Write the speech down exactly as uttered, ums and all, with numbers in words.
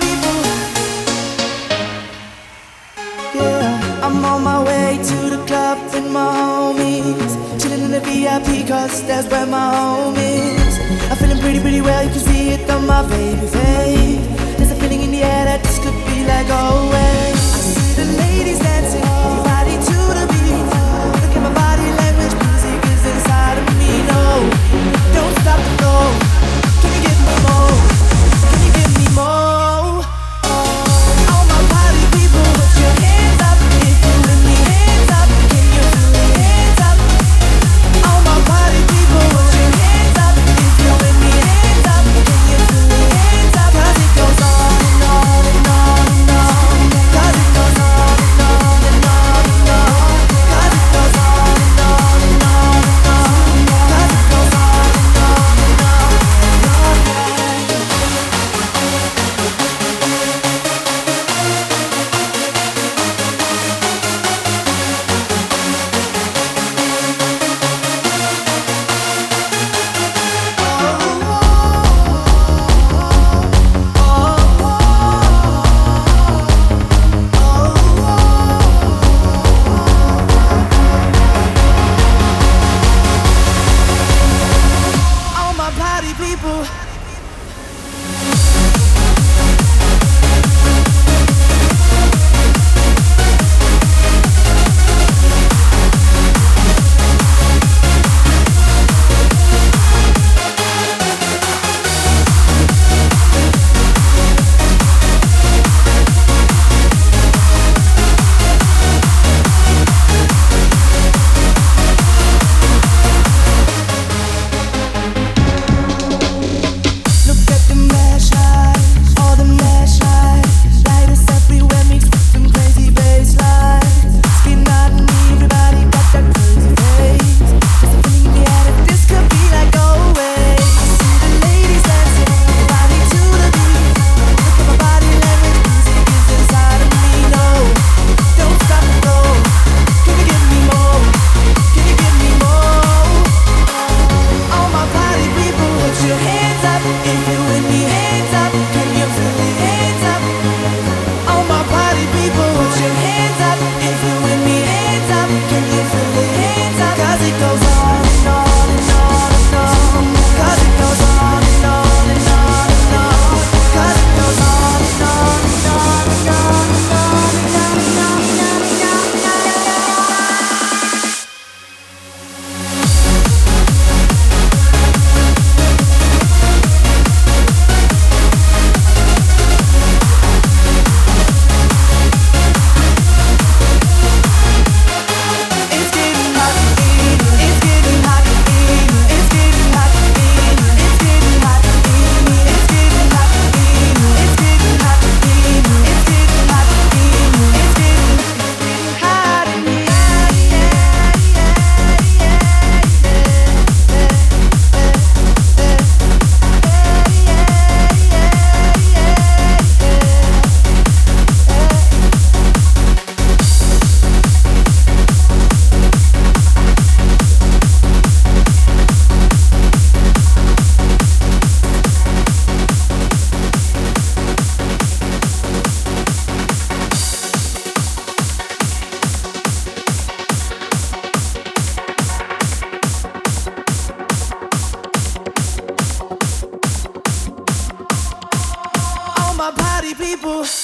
people. Yeah, I'm on my way to the club with my homies, chilling in the V I P cause that's where my home is. I'm feeling pretty, pretty well, you can see it on my baby face. There's a feeling in the air that this could be like always. I see the ladies dancing, body to the beat. Look at my body language, music is inside of me. No, don't stop the flow. Can you give me more? Can you give me more? All my party people, put your hands up if you with me. Hands up, can you feel it? Hands up. All my party people, put your hands up if you with me. Hands up, can you feel it? Hands up. 'Cause it goes on and on and on and on. 'Cause it goes on and on and on and on. 'Cause it goes on and on and on and on. 'Cause it goes on and on and on and on. All my party people. Look at the mash lights, all the mash lights. Light us everywhere, mixed with some crazy bass lines. Skin out and everybody got that crazy face. There's a feeling in the air that this could be like always. I see the ladies dancing, body to the beat. Look at my body language, music is inside of me. No, don't stop the flow. Can you give me more? Can you give me more? All my party people, put your hands up if you with me. Hands up, can you feel it? Hands up. All my party people, put your hands up if you with me. Hands up, can you feel it? Hands up. 'Cause it goes on and on and on and on. 'Cause it goes on and on and on and on. 'Cause it goes on and on and on and on and on and on and on and on and on and on and on. It's getting hot in, it's getting hot in, it's getting hot in, it's getting hot in, it's getting hot in, it's getting hot in, it's getting hot in, it's getting hot in all my party people.